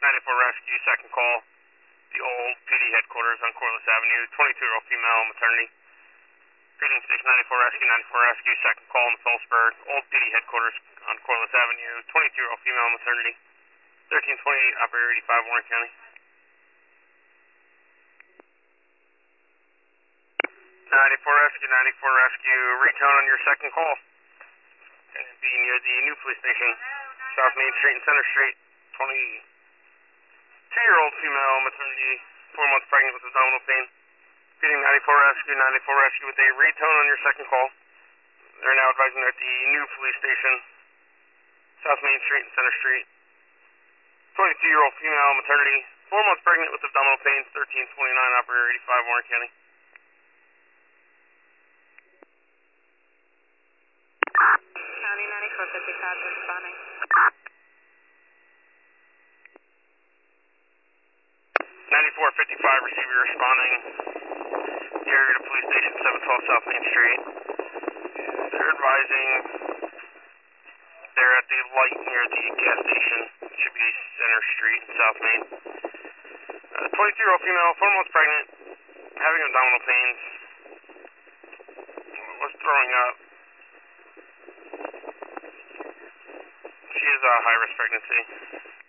94 Rescue, second call. The old PD headquarters on Corliss Avenue, 22-year-old female, maternity. Greeting Station 94 Rescue, 94 Rescue, second call in Phillipsburg. Old PD headquarters on Corliss Avenue, 22-year-old female, maternity. 1328, operator 85, Warren County. 94 Rescue, 94 Rescue, retone on your second call. And be near the new police station, South Main Street and Center Street. 22-year-old female, maternity, 4 months pregnant with abdominal pain. Greeting 94 Rescue, 94 Rescue with a retone on your second call. They're now advising they're at the new police station, South Main Street and Center Street. 22-year-old female, maternity, 4 months pregnant with abdominal pain, 1329, operator 85, Warren County. County 9455 responding. 9455 receiver responding. The area to police station 712 South Main Street. They're advising they're at the light near the gas station. It should be Center Street, South Main. 22-year-old female, 4 months pregnant, having abdominal pains, was throwing up. She is a high-risk pregnancy.